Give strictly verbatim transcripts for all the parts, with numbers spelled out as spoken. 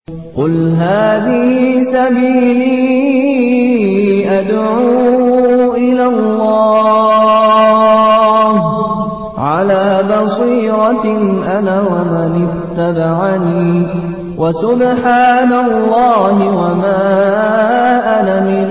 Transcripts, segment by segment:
قل هذه سبيلي أدعو إلى الله على بصيرة أنا ومن اتبعني وسبحان الله وما أنا من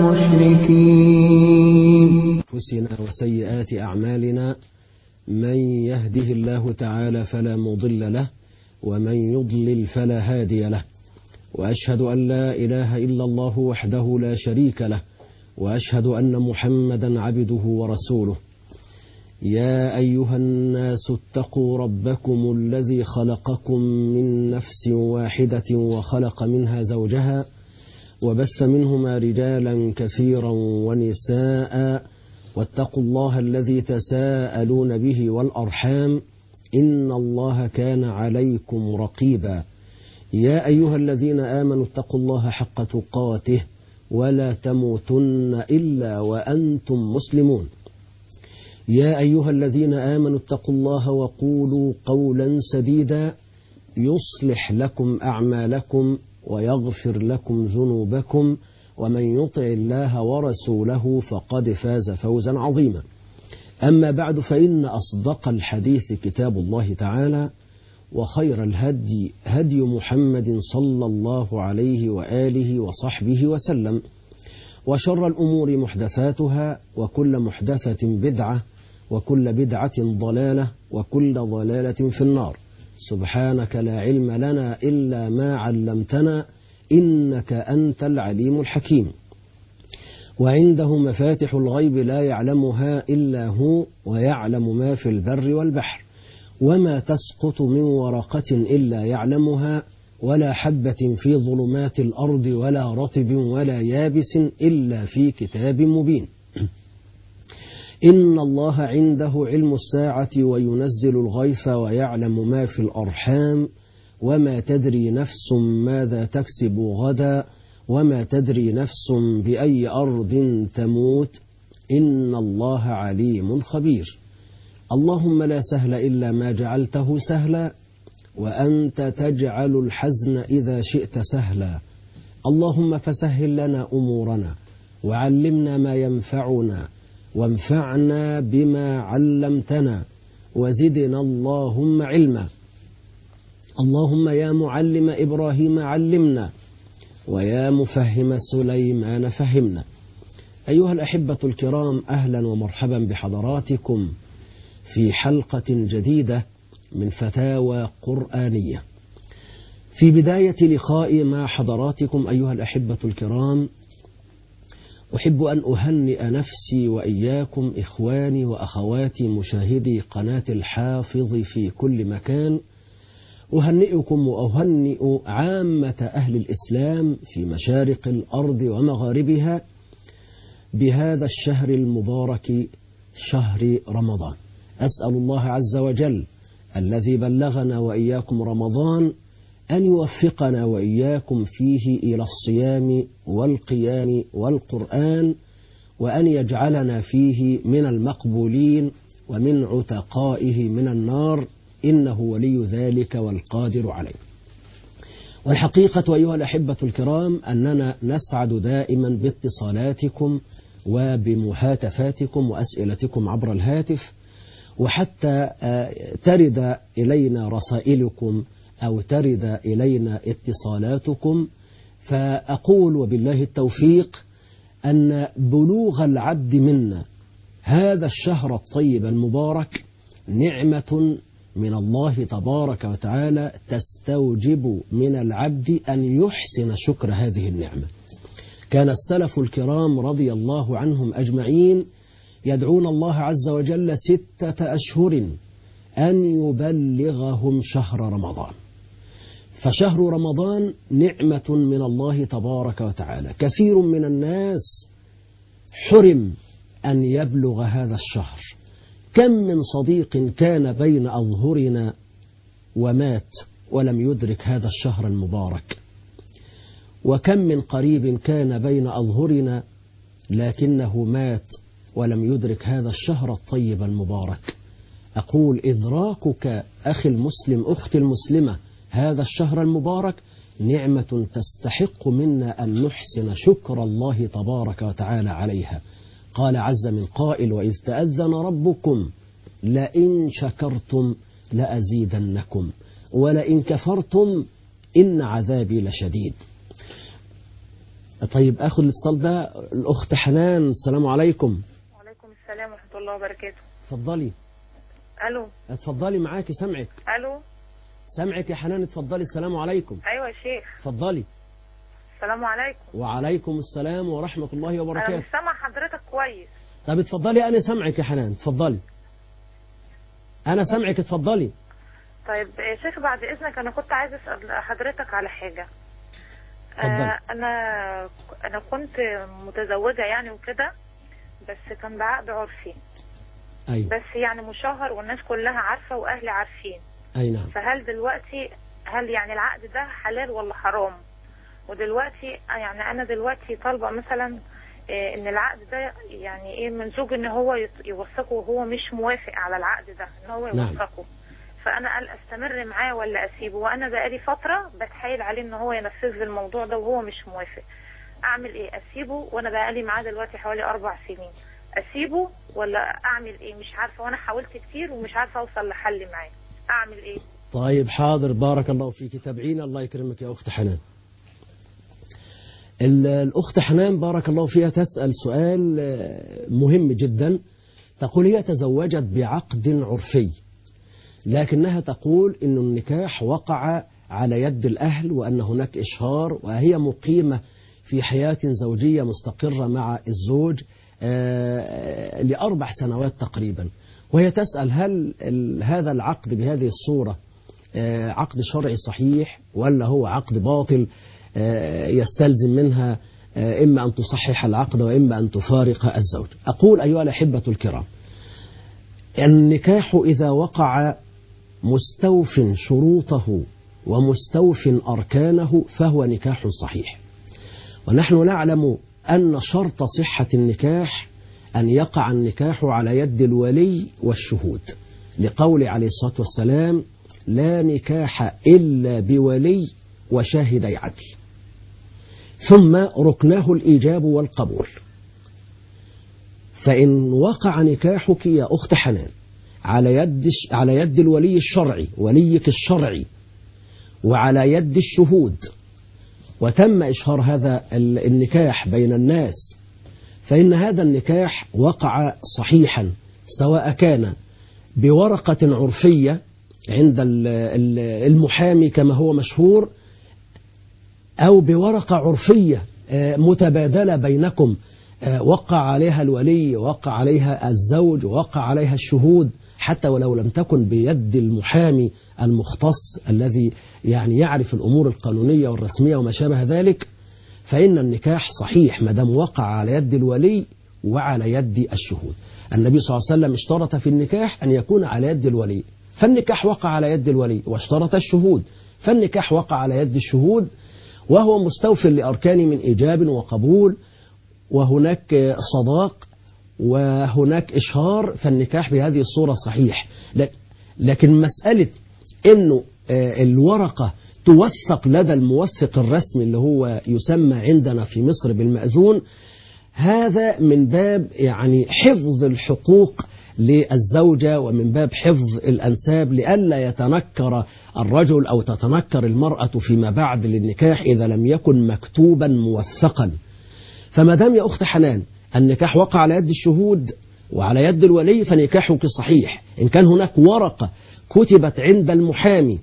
المشركين. أنفسنا وسيئات أعمالنا، من يهده الله تعالى فلا مضل له ومن يضلل فلا هادي له، وأشهد أن لا إله إلا الله وحده لا شريك له، وأشهد أن محمدا عبده ورسوله. يا أيها الناس اتقوا ربكم الذي خلقكم من نفس واحدة وخلق منها زوجها وبث منهما رجالا كثيرا ونساء، واتقوا الله الذي تساءلون به والأرحام إن الله كان عليكم رقيبا. يا أيها الذين آمنوا اتقوا الله حق تقاته ولا تموتن إلا وأنتم مسلمون. يا أيها الذين آمنوا اتقوا الله وقولوا قولا سديدا يصلح لكم أعمالكم ويغفر لكم ذنوبكم، ومن يطع الله ورسوله فقد فاز فوزا عظيما. أما بعد، فإن أصدق الحديث كتاب الله تعالى، وخير الهدي هدي محمد صلى الله عليه وآله وصحبه وسلم، وشر الأمور محدثاتها، وكل محدثة بدعة، وكل بدعة ضلالة، وكل ضلالة في النار. سبحانك لا علم لنا إلا ما علمتنا إنك أنت العليم الحكيم. وعنده مفاتح الغيب لا يعلمها إلا هو، ويعلم ما في البر والبحر، وما تسقط من ورقة إلا يعلمها، ولا حبة في ظلمات الأرض ولا رطب ولا يابس إلا في كتاب مبين. إن الله عنده علم الساعة وينزل الغيث ويعلم ما في الأرحام، وما تدري نفس ماذا تكسب غدا، وما تدري نفس بأي أرض تموت، إن الله عليم خبير. اللهم لا سهل إلا ما جعلته سهلا، وأنت تجعل الحزن إذا شئت سهلا. اللهم فسهل لنا أمورنا، وعلمنا ما ينفعنا، وانفعنا بما علمتنا، وزدنا اللهم علما. اللهم يا معلم إبراهيم علمنا، ويا مفهم سليمان فهمنا. أيها الأحبة الكرام، أهلا ومرحبا بحضراتكم في حلقة جديدة من فتاوى قرآنية. في بداية لقائي مع حضراتكم أيها الأحبة الكرام، أحب أن أهنئ نفسي وإياكم إخواني وأخواتي مشاهدي قناة الحافظ في كل مكان. أهنئكم وأهنئ عامة أهل الإسلام في مشارق الأرض ومغاربها بهذا الشهر المبارك، شهر رمضان. أسأل الله عز وجل الذي بلغنا وإياكم رمضان أن يوفقنا وإياكم فيه إلى الصيام والقيام والقرآن، وأن يجعلنا فيه من المقبولين ومن عتقائه من النار، إنه ولي ذلك والقادر عليه. والحقيقة أيها الأحبة الكرام أننا نسعد دائما باتصالاتكم وبمهاتفاتكم وأسئلتكم عبر الهاتف، وحتى ترد إلينا رسائلكم أو ترد إلينا اتصالاتكم. فأقول وبالله التوفيق أن بلوغ العبد منا هذا الشهر الطيب المبارك نعمة من الله تبارك وتعالى، تستوجب من العبد أن يحسن شكر هذه النعمة. كان السلف الكرام رضي الله عنهم أجمعين يدعون الله عز وجل ستة أشهر أن يبلغهم شهر رمضان. فشهر رمضان نعمة من الله تبارك وتعالى. كثير من الناس حرم أن يبلغ هذا الشهر. كم من صديق كان بين أظهرنا ومات ولم يدرك هذا الشهر المبارك، وكم من قريب كان بين أظهرنا لكنه مات ولم يدرك هذا الشهر الطيب المبارك. أقول إدراكك أخي المسلم أختي المسلمة هذا الشهر المبارك نعمة تستحق منا أن نحسن شكر الله تبارك وتعالى عليها. قال عز من قائل: وإذ تأذن ربكم لئن شكرتم لأزيدنكم ولئن كفرتم إن عذابي لشديد. طيب أخذ الاتصال ده. الأخت حنان، السلام عليكم. وعليكم السلام ورحمة الله وبركاته. اتفضلي. ألو. اتفضلي معاكي، سمعك. ألو. سمعك يا حنان، اتفضلي. السلام عليكم. أيوة يا شيخ. اتفضلي. السلام عليكم. وعليكم السلام ورحمة الله وبركاته. أنا مش سامع حضرتك كويس. طب اتفضلي، أنا سمعك يا حنان، اتفضلي. أنا سمعك، اتفضلي. طيب يا شيخ بعد إذنك أنا كنت عايز أسأل حضرتك على حاجة. آه أنا أنا كنت متزوجة يعني وكده، بس كان بعقد عرفي. أيوة. بس يعني مشهر والناس كلها عارفة وأهلي عارفين. أي نعم. فهل دلوقتي هل يعني العقد ده حلال ولا حرام؟ ودلوقتي يعني أنا دلوقتي طالبة مثلا إيه ان العقد ده يعني ايه من زوج ان هو يوثقه وهو مش موافق على العقد ده ان هو يوثقه. نعم. فانا قال استمر معاه ولا اسيبه، وانا بقالي فتره بتحايل عليه ان هو ينفذ لي الموضوع ده وهو مش موافق. اعمل ايه؟ اسيبه وانا بقالي معاه دلوقتي حوالي اربع سنين، اسيبه ولا اعمل ايه؟ مش عارفه، وانا حاولت كتير ومش عارفه اوصل لحل معاه. اعمل ايه؟ طيب حاضر، بارك الله فيك. تابعينا، الله يكرمك يا اخت حنان. الأخت حنان بارك الله فيها تسأل سؤال مهم جدا. تقول هي تزوجت بعقد عرفي، لكنها تقول إن النكاح وقع على يد الأهل وأن هناك إشهار، وهي مقيمة في حياة زوجية مستقرة مع الزوج لأربع سنوات تقريبا، وهي تسأل هل هذا العقد بهذه الصورة عقد شرعي صحيح ولا هو عقد باطل يستلزم منها إما أن تصحح العقد وإما أن تفارق الزوج. أقول أيها الأحبة الكرام، النكاح إذا وقع مستوف شروطه ومستوف أركانه فهو نكاح صحيح. ونحن نعلم أن شرط صحة النكاح أن يقع النكاح على يد الولي والشهود، لقول عليه الصلاة والسلام: لا نكاح إلا بولي وشاهدي عدل. ثم ركناه الإيجاب والقبول. فإن وقع نكاحك يا أخت حنان على يد على يد الولي الشرعي، وليك الشرعي، وعلى يد الشهود، وتم إشهار هذا النكاح بين الناس، فإن هذا النكاح وقع صحيحا، سواء كان بورقة عرفية عند المحامي كما هو مشهور، أو بورقة عرفية متبادلة بينكم وقع عليها الولي وقع عليها الزوج وقع عليها الشهود، حتى ولو لم تكن بيد المحامي المختص الذي يعني يعرف الأمور القانونية والرسمية وما شابه ذلك، فإن النكاح صحيح ما دام وقع على يد الولي وعلى يد الشهود. النبي صلى الله عليه وسلم اشترط في النكاح أن يكون على يد الولي، فالنكاح وقع على يد الولي، واشترط الشهود فالنكاح وقع على يد الشهود، وهو مستوفٍ لأركان من إيجاب وقبول، وهناك صداق وهناك إشهار، فالنكاح بهذه الصورة صحيح. لكن مسألة إنه الورقة توثق لدى الموثق الرسمي اللي هو يسمى عندنا في مصر بالمأذون، هذا من باب يعني حفظ الحقوق للزوجة، ومن باب حفظ الأنساب لئلا يتنكر الرجل أو تتنكر المرأة فيما بعد للنكاح إذا لم يكن مكتوبا موثقا. فما دام يا أخت حنان النكاح وقع على يد الشهود وعلى يد الولي فنكاحك صحيح. إن كان هناك ورقة كتبت عند المحامي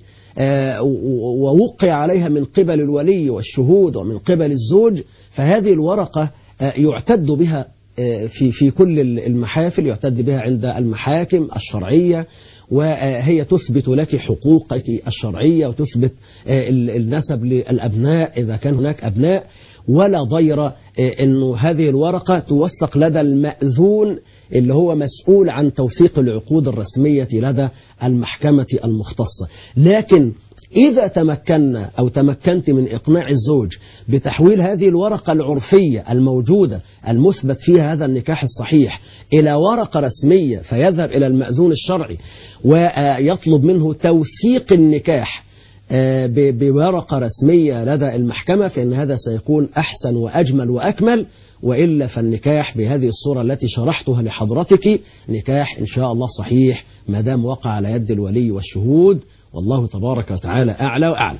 ووقع عليها من قبل الولي والشهود ومن قبل الزوج، فهذه الورقة يعتد بها في في كل المحافل، يعتد بها عند المحاكم الشرعية، وهي تثبت لك حقوقك الشرعية وتثبت النسب للأبناء إذا كان هناك أبناء، ولا ضير أنه هذه الورقة توثق لدى المأذون اللي هو مسؤول عن توثيق العقود الرسمية لدى المحكمة المختصة. لكن إذا تمكنا أو تمكنت من إقناع الزوج بتحويل هذه الورقة العرفية الموجودة المثبت فيها هذا النكاح الصحيح إلى ورقة رسمية، فيذهب إلى المأذون الشرعي ويطلب منه توثيق النكاح بورقة رسمية لدى المحكمة فإن هذا سيكون أحسن وأجمل وأكمل، وإلا فالنكاح بهذه الصورة التي شرحتها لحضرتك نكاح إن شاء الله صحيح ما دام وقع على يد الولي والشهود، والله تبارك وتعالى أعلى وأعلى.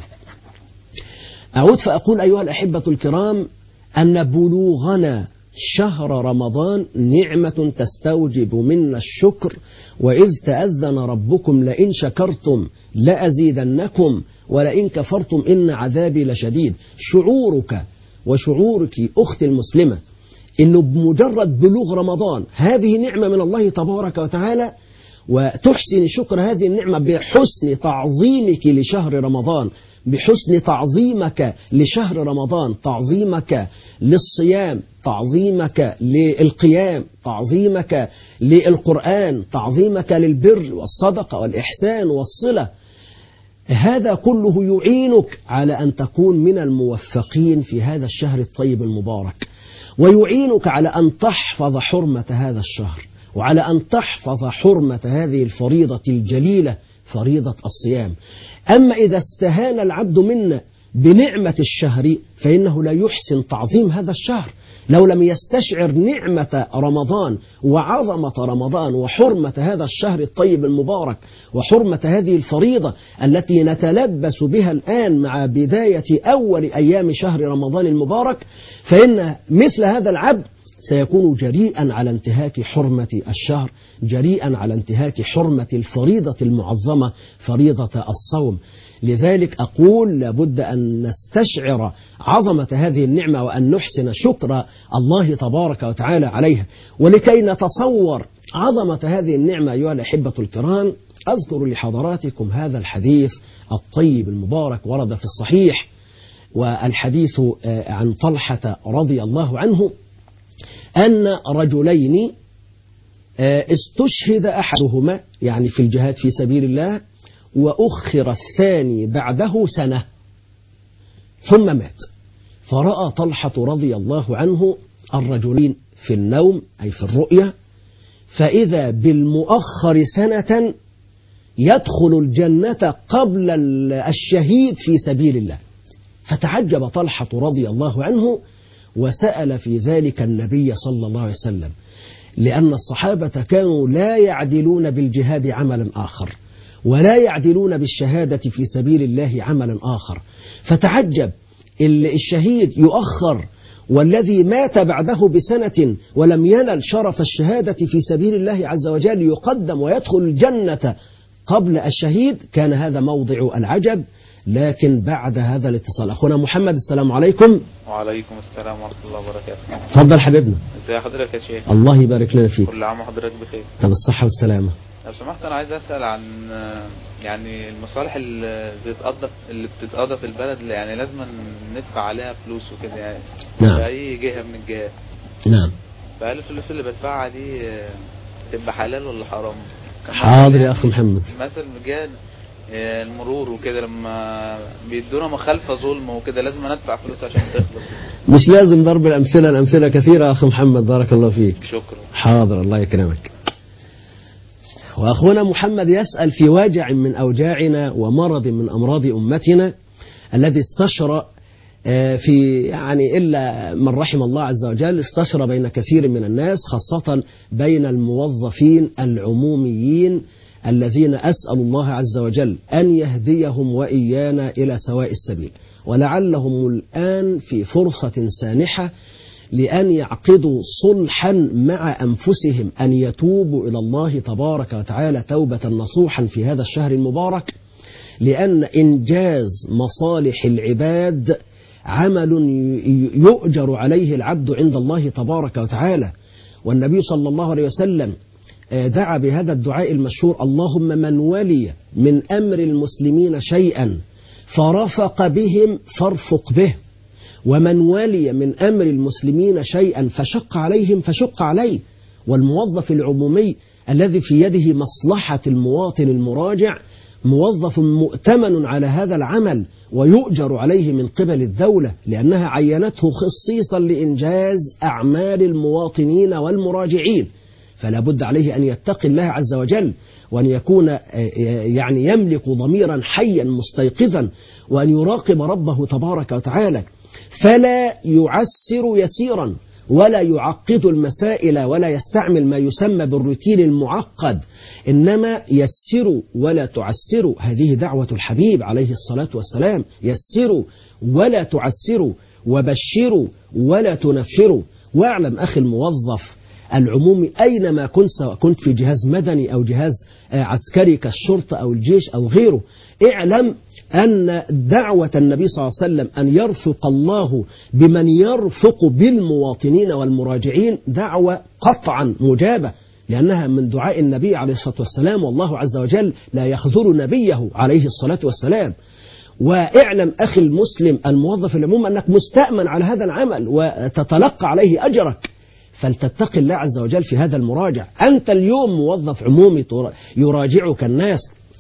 أعود فأقول أيها الأحبة الكرام أن بلوغنا شهر رمضان نعمة تستوجب منا الشكر، وإذ تأذن ربكم لئن شكرتم لأزيدنكم ولئن كفرتم إن عذابي لشديد. شعورك وشعورك أختي المسلمة إنه بمجرد بلوغ رمضان هذه نعمة من الله تبارك وتعالى، وتحسن شكر هذه النعمة بحسن تعظيمك لشهر رمضان، بحسن تعظيمك لشهر رمضان، تعظيمك للصيام، تعظيمك للقيام، تعظيمك للقرآن، تعظيمك للبر والصدقة والإحسان والصلة. هذا كله يعينك على أن تكون من الموفقين في هذا الشهر الطيب المبارك، ويعينك على أن تحفظ حرمة هذا الشهر، وعلى أن تحفظ حرمة هذه الفريضة الجليلة فريضة الصيام. أما إذا استهان العبد منا بنعمة الشهر فإنه لا يحسن تعظيم هذا الشهر. لو لم يستشعر نعمة رمضان وعظمة رمضان وحرمة هذا الشهر الطيب المبارك وحرمة هذه الفريضة التي نتلبس بها الآن مع بداية أول أيام شهر رمضان المبارك، فإن مثل هذا العبد سيكون جريئا على انتهاك حرمة الشهر، جريئا على انتهاك حرمة الفريضة المعظمة فريضة الصوم. لذلك أقول لابد أن نستشعر عظمة هذه النعمة وأن نحسن شكر الله تبارك وتعالى عليها. ولكي نتصور عظمة هذه النعمة أيها الأحبة الكرام أذكر لحضراتكم هذا الحديث الطيب المبارك ورد في الصحيح، والحديث عن طلحة رضي الله عنه أن رجلين استشهد أحدهما يعني في الجهاد في سبيل الله، وأخر الثاني بعده سنة ثم مات. فرأى طلحة رضي الله عنه الرجلين في النوم أي في الرؤيا، فإذا بالمؤخر سنة يدخل الجنة قبل الشهيد في سبيل الله. فتعجب طلحة رضي الله عنه وسأل في ذلك النبي صلى الله عليه وسلم، لأن الصحابة كانوا لا يعدلون بالجهاد عملا آخر ولا يعدلون بالشهادة في سبيل الله عملا آخر. فتعجب الشهيد يؤخر والذي مات بعده بسنة ولم ينل شرف الشهادة في سبيل الله عز وجل يقدم ويدخل الجنة قبل الشهيد. كان هذا موضع العجب. لكن بعد هذا الاتصال أخونا محمد، السلام عليكم. وعليكم السلام ورحمة الله وبركاته. تفضل حبيبنا. ازي حضرتك يا شيخ؟ الله يبارك لنا فيك. كل عام وحضرتك بخير. طب الصحة والسلامة. لو سمحت أنا عايز أسأل عن يعني المصالح اللي بتتقضى اللي بتتقضى في البلد اللي يعني لازم ندفع عليها فلوس وكده يعني. نعم. في أي جهة من الجهات. نعم. فهل الفلوس اللي بدفعها دي تبقى حلال ولا حرام؟ حاضر يا أخي محمد. مثلا مجال المرور وكده لما بيدونا مخالفة ظلم وكده لازم ندفع فلوس عشان تخلص. مش لازم ضرب الأمثلة، الأمثلة كثيرة يا أخي محمد بارك الله فيك. شكرا. حاضر الله يكرمك. وأخونا محمد يسأل في واجع من أوجاعنا ومرض من أمراض أمتنا الذي استشرى في يعني إلا من رحم الله عز وجل، استشرى بين كثير من الناس خاصة بين الموظفين العموميين الذين أسأل الله عز وجل أن يهديهم وإيانا إلى سواء السبيل، ولعلهم الآن في فرصة سانحة لأن يعقدوا صلحا مع أنفسهم أن يتوبوا إلى الله تبارك وتعالى توبة نصوحا في هذا الشهر المبارك، لأن إنجاز مصالح العباد عمل يؤجر عليه العبد عند الله تبارك وتعالى. والنبي صلى الله عليه وسلم دعا بهذا الدعاء المشهور: اللهم من ولي من أمر المسلمين شيئا فرفق بهم فارفق به، ومن ولي من أمر المسلمين شيئا فشق عليهم فشق عليه. والموظف العمومي الذي في يده مصلحة المواطن المراجع موظف مؤتمن على هذا العمل ويؤجر عليه من قبل الدولة، لأنها عينته خصيصا لإنجاز أعمال المواطنين والمراجعين. فلا بد عليه أن يتقي الله عز وجل، وأن يكون يعني يملك ضميرا حيا مستيقظا، وأن يراقب ربه تبارك وتعالى، فلا يعسر يسيرا ولا يعقد المسائل ولا يستعمل ما يسمى بالروتين المعقد، إنما يسروا ولا تعسروا. هذه دعوة الحبيب عليه الصلاة والسلام، يسروا ولا تعسروا وبشروا ولا تنفروا. واعلم أخي الموظف العمومي أينما كنت، سواء كنت في جهاز مدني أو جهاز عسكري كالشرطة أو الجيش أو غيره، اعلم أن دعوة النبي صلى الله عليه وسلم أن يرفق الله بمن يرفق بالمواطنين والمراجعين دعوة قطعا مجابة، لأنها من دعاء النبي عليه الصلاة والسلام، والله عز وجل لا يخذل نبيه عليه الصلاة والسلام. واعلم أخي المسلم الموظف العموم أنك مستأمن على هذا العمل وتتلقى عليه أجرك، فلتتقي الله عز وجل في هذا المراجع. أنت اليوم موظف عمومي يراجعك الناس،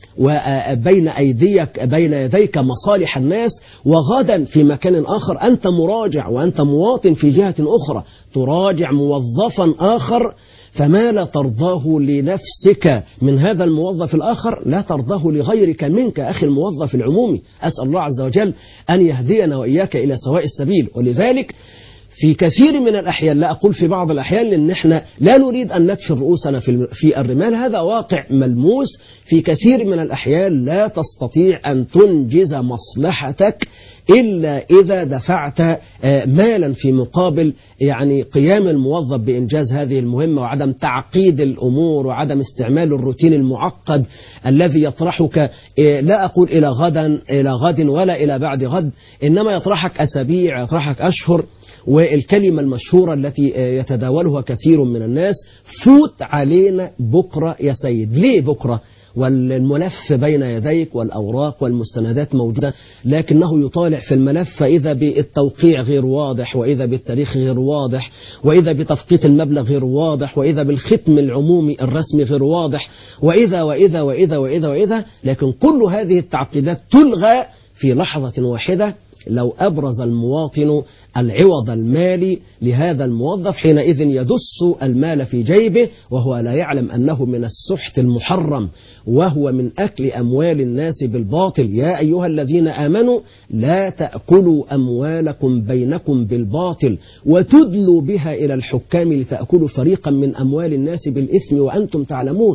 وبين أيديك بين يديك مصالح الناس، وغدا في مكان آخر أنت مراجع وأنت مواطن في جهة أخرى تراجع موظفا آخر، فما لا ترضاه لنفسك من هذا الموظف الآخر لا ترضاه لغيرك منك أخي الموظف العمومي. أسأل الله عز وجل أن يهدينا وإياك إلى سواء السبيل. ولذلك في كثير من الأحيان، لا أقول في بعض الأحيان لأن احنا لا نريد أن ندفن رؤوسنا في الرمال، هذا واقع ملموس، في كثير من الأحيان لا تستطيع أن تنجز مصلحتك إلا إذا دفعت مالا في مقابل يعني قيام الموظف بإنجاز هذه المهمة، وعدم تعقيد الأمور، وعدم استعمال الروتين المعقد الذي يطرحك لا أقول إلى غدا إلى غد ولا إلى بعد غد، إنما يطرحك أسابيع، يطرحك أشهر. والكلمة المشهورة التي يتداولها كثير من الناس: فوت علينا بكرة يا سيد. ليه بكرة؟ والملف بين يديك والأوراق والمستندات موجودة، لكنه يطالع في الملف فإذا بالتوقيع غير واضح، وإذا بالتاريخ غير واضح، وإذا بتفقيت المبلغ غير واضح، وإذا بالختم العمومي الرسمي غير واضح، وإذا وإذا وإذا وإذا وإذا لكن كل هذه التعقيدات تلغى في لحظة واحدة لو أبرز المواطن العوض المالي لهذا الموظف، حينئذ يدس المال في جيبه وهو لا يعلم أنه من السحت المحرم، وهو من أكل أموال الناس بالباطل. يا أيها الذين آمنوا لا تأكلوا أموالكم بينكم بالباطل وتدلوا بها إلى الحكام لتأكلوا فريقا من أموال الناس بالإثم وأنتم تعلمون.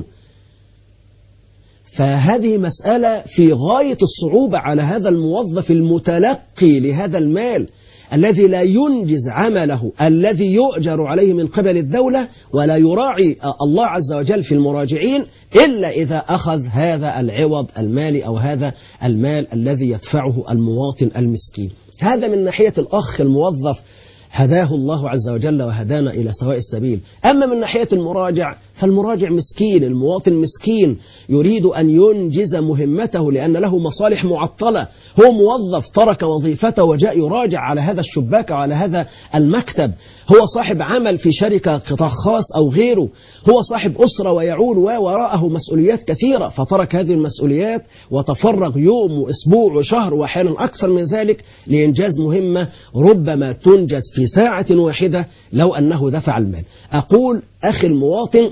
فهذه مسألة في غاية الصعوبة على هذا الموظف المتلقي لهذا المال الذي لا ينجز عمله الذي يؤجر عليه من قبل الدولة، ولا يراعي الله عز وجل في المراجعين إلا إذا أخذ هذا العوض المالي أو هذا المال الذي يدفعه المواطن المسكين. هذا من ناحية الأخ الموظف هداه الله عز وجل وهدانا إلى سواء السبيل. أما من ناحية المراجع فالمراجع مسكين، المواطن مسكين يريد أن ينجز مهمته لأن له مصالح معطلة. هو موظف ترك وظيفته وجاء يراجع على هذا الشباك وعلى هذا المكتب، هو صاحب عمل في شركة قطاع خاص أو غيره، هو صاحب أسرة ويعول ووراءه مسؤوليات كثيرة، فترك هذه المسؤوليات وتفرغ يوم وأسبوع وشهر وأحيانا أكثر من ذلك لإنجاز مهمة ربما تنجز في ساعة واحدة لو أنه دفع المال. أقول أخي المواطن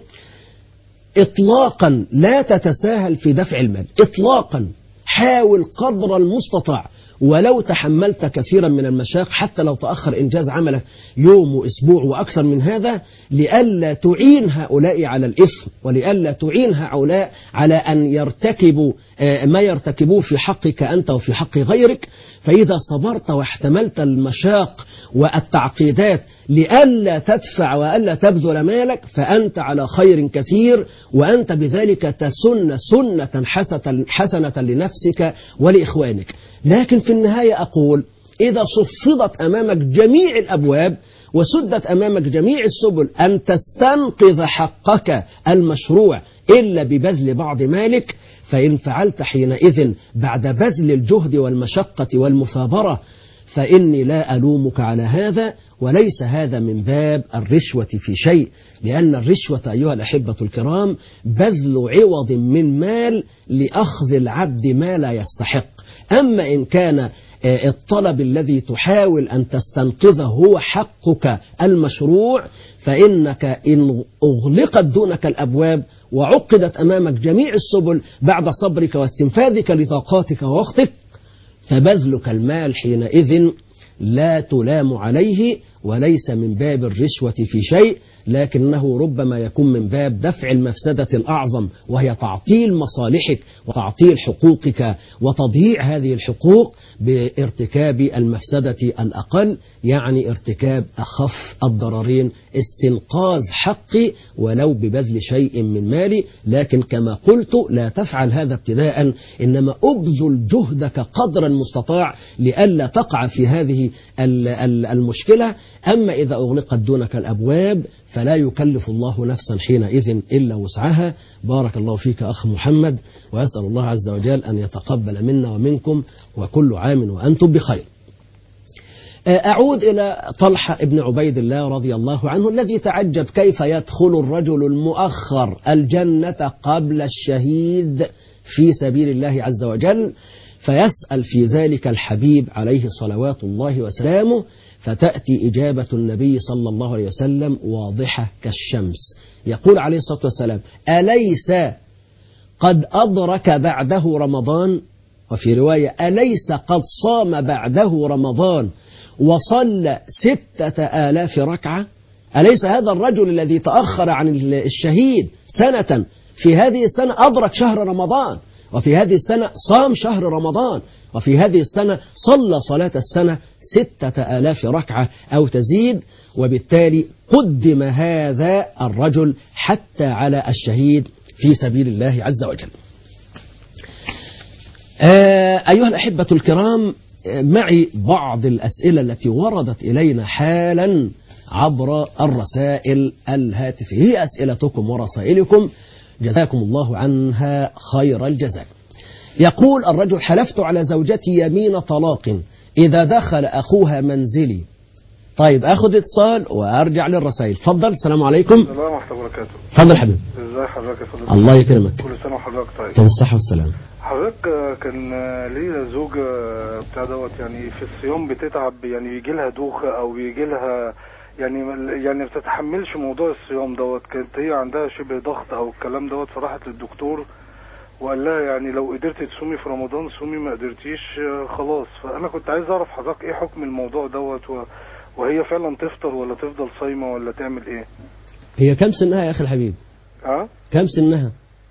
إطلاقا لا تتساهل في دفع المال إطلاقا، حاول قدر المستطاع ولو تحملت كثيرا من المشاق حتى لو تأخر إنجاز عملك يوم وأسبوع وأكثر من هذا، لئلا تعين هؤلاء على الإثم ولئلا تعين هؤلاء على أن يرتكبوا ما يرتكبوه في حقك أنت وفي حق غيرك. فإذا صبرت واحتملت المشاق والتعقيدات لئلا تدفع وألا تبذل مالك فأنت على خير كثير، وأنت بذلك تسن سنة حسنة لنفسك ولإخوانك. لكن في النهاية أقول إذا صفدت أمامك جميع الأبواب وسدت أمامك جميع السبل أن تستنقذ حقك المشروع إلا ببذل بعض مالك، فإن فعلت حينئذ بعد بذل الجهد والمشقة والمثابرة فإني لا ألومك على هذا، وليس هذا من باب الرشوة في شيء، لأن الرشوة أيها الأحبة الكرام بذل عوض من مال لأخذ العبد ما لا يستحق. أما إن كان الطلب الذي تحاول أن تستنقذه هو حقك المشروع، فإنك إن أغلقت دونك الأبواب وعقدت أمامك جميع السبل بعد صبرك واستنفاذك لطاقاتك ووقتك، فبذلك المال حينئذ لا تلام عليه، وليس من باب الرشوة في شيء، لكنه ربما يكون من باب دفع المفسدة الأعظم، وهي تعطيل مصالحك وتعطيل حقوقك وتضييع هذه الحقوق بارتكاب المفسدة الأقل، يعني ارتكاب أخف الضررين، استنقاذ حقي ولو ببذل شيء من مالي. لكن كما قلت لا تفعل هذا ابتداء، إنما أبذل جهدك قدر المستطاع لئلا تقع في هذه المشكلة. أما إذا أغلقت دونك الأبواب فلا يكلف الله نفسا حينئذ إلا وسعها. بارك الله فيك أخ محمد، وأسأل الله عز وجل أن يتقبل منا ومنكم، وكل عام وأنتم بخير. أعود إلى طلحة ابن عبيد الله رضي الله عنه الذي تعجب كيف يدخل الرجل المؤخر الجنة قبل الشهيد في سبيل الله عز وجل، فيسأل في ذلك الحبيب عليه صلوات الله وسلامه، فتأتي إجابة النبي صلى الله عليه وسلم واضحة كالشمس. يقول عليه الصلاة والسلام: أليس قد أدرك بعده رمضان؟ وفي رواية: أليس قد صام بعده رمضان وصلى ستة آلاف ركعة؟ أليس هذا الرجل الذي تأخر عن الشهيد سنة في هذه السنة أدرك شهر رمضان، وفي هذه السنة صام شهر رمضان، وفي هذه السنة صلى صلاة السنة ستة آلاف ركعة أو تزيد، وبالتالي قدم هذا الرجل حتى على الشهيد في سبيل الله عز وجل. أيها الأحبة الكرام، معي بعض الأسئلة التي وردت إلينا حالا عبر الرسائل الهاتفية، هي أسئلتكم ورسائلكم جزاكم الله عنها خير الجزاء. يقول الرجل: حلفت على زوجتي يمين طلاق إذا دخل أخوها منزلي. طيب أخذ اتصال وأرجع للرسائل. تفضل. السلام عليكم. السلام ورحمة الله وبركاته. تفضل حبيبي. ازي حضرتك يا فندم؟ الله يكرمك. كل سنة وحضرتك طيب. طيب الصحة والسلام. حضرتك كان ليا زوجة بتاع دوت يعني في الصيام بتتعب، يعني بيجي لها دوخة أو بيجي لها يعني يعني ما بتتحملش موضوع الصيام دوت. كانت هي عندها شبه ضغط أو الكلام دوت، فراحت للدكتور وقال لها يعني لو قدرتي تصومي في رمضان صومي، ما قدرتيش خلاص. فأنا كنت عايز أعرف حضرتك إيه حكم الموضوع دوت، وهي فعلا تفطر ولا تفضل صايمة ولا تعمل إيه؟ هي كم سنها يا أخي الحبيب؟ أه؟ كم سنها؟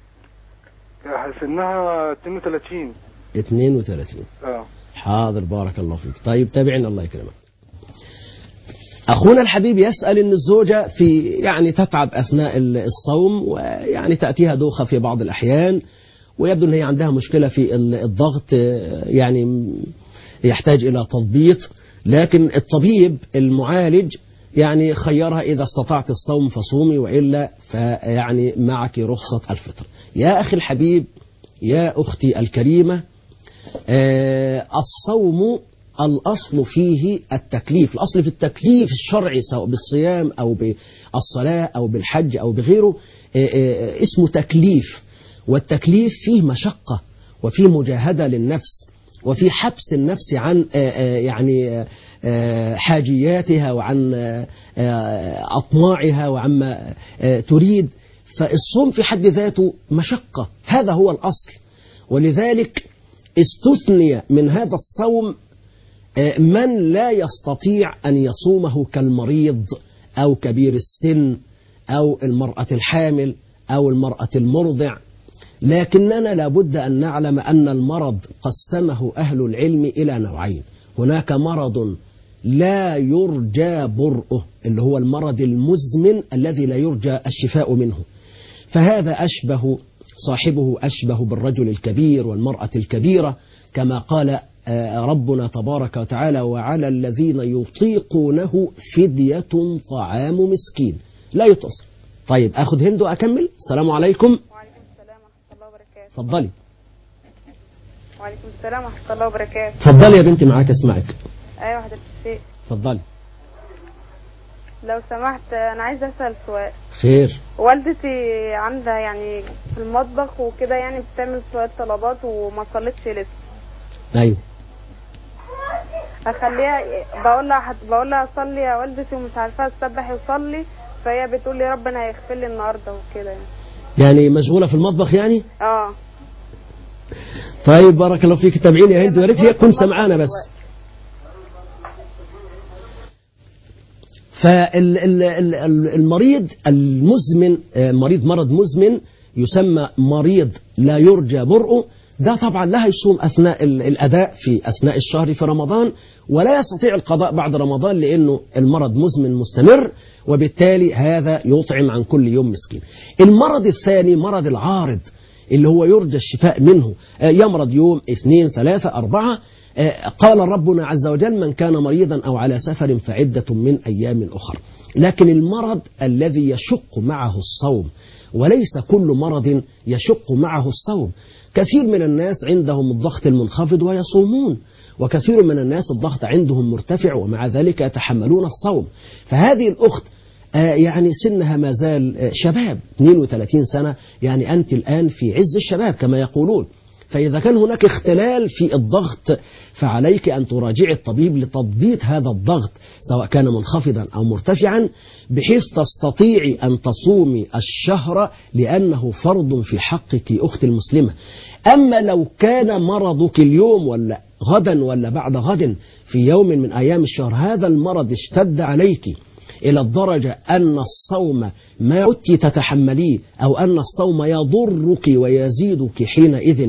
سنها اثنين وثلاثين. اثنين وثلاثين. اه حاضر، بارك الله فيك. طيب تابعنا الله يكرمك. أخونا الحبيب يسأل إن الزوجة في يعني تتعب أثناء الصوم، ويعني تأتيها دوخة في بعض الأحيان، ويبدو أن هي عندها مشكلة في الضغط، يعني يحتاج إلى تضبيط، لكن الطبيب المعالج يعني خيرها إذا استطعت الصوم فصومي، وإلا فيعني معك رخصة الفطر. يا أخي الحبيب، يا أختي الكريمة، آه الصوم الأصل فيه التكليف، الأصل في التكليف الشرعي سواء بالصيام أو بالصلاة أو بالحج أو بغيره، آه آه اسمه تكليف، والتكليف فيه مشقة وفيه مجاهدة للنفس وفي حبس النفس عن آه آه يعني آه حاجياتها وعن أطماعها وعما تريد. فالصوم في حد ذاته مشقة، هذا هو الأصل، ولذلك استثني من هذا الصوم من لا يستطيع أن يصومه كالمريض أو كبير السن أو المرأة الحامل أو المرأة المرضع. لكننا لابد أن نعلم أن المرض قسمه أهل العلم إلى نوعين: هناك مرض لا يرجى برؤه، اللي هو المرض المزمن الذي لا يرجى الشفاء منه، فهذا أشبه صاحبه أشبه بالرجل الكبير والمرأة الكبيرة، كما قال ربنا تبارك وتعالى: وعلى الذين يطيقونه فدية طعام مسكين لا يتصل. طيب أخذ هند وأكمل. السلام عليكم. وعليكم السلام ورحمة الله وبركاته. تفضلي. وعليكم السلام ورحمة الله وبركاته. تفضلي يا بنتي، معاك اسمعك. أيوة حضرتك الشيخ. تفضلي. لو سمحت أنا عايزة أسأل سؤال. خير. والدتي عندها يعني في المطبخ وكده، يعني بتعمل شوية طلبات وما صلتش لسه. أيوة. اخليها بقول لها حت... بقول لها صلي يا والدتي ومش عارفه تسبحي وصلي، فهي بتقول لي ربنا هيغفر لي النهارده وكده يعني. يعني مشغولة في المطبخ يعني؟ اه. طيب بارك الله فيك. تابعيني يا هند، يا ريت هي تكون سمعانا بس. فالمريض المزمن، مريض مرض مزمن يسمى مريض لا يرجى برؤه، ده طبعا لا يصوم أثناء الأداء في أثناء الشهر في رمضان، ولا يستطيع القضاء بعد رمضان لأنه المرض مزمن مستمر، وبالتالي هذا يطعم عن كل يوم مسكين. المرض الثاني مرض العارض اللي هو يرجى الشفاء منه، يمرض يوم اثنين ثلاثة أربعة، قال ربنا عز وجل من كان مريضا أو على سفر فعدة من أيام أخر. لكن المرض الذي يشق معه الصوم، وليس كل مرض يشق معه الصوم. كثير من الناس عندهم الضغط المنخفض ويصومون، وكثير من الناس الضغط عندهم مرتفع ومع ذلك يتحملون الصوم. فهذه الأخت يعني سنها ما زال شباب، اثنين وثلاثين سنة، يعني أنت الآن في عز الشباب كما يقولون. فإذا كان هناك اختلال في الضغط فعليك أن تراجع الطبيب لتضبيط هذا الضغط سواء كان منخفضا أو مرتفعا، بحيث تستطيعي أن تصومي الشهر لأنه فرض في حقك أختي المسلمة. أما لو كان مرضك اليوم ولا غدا ولا بعد غد في يوم من أيام الشهر هذا المرض اشتد عليك إلى الدرجة أن الصوم ما عدت تتحمليه، أو أن الصوم يضرك ويزيدك حينئذ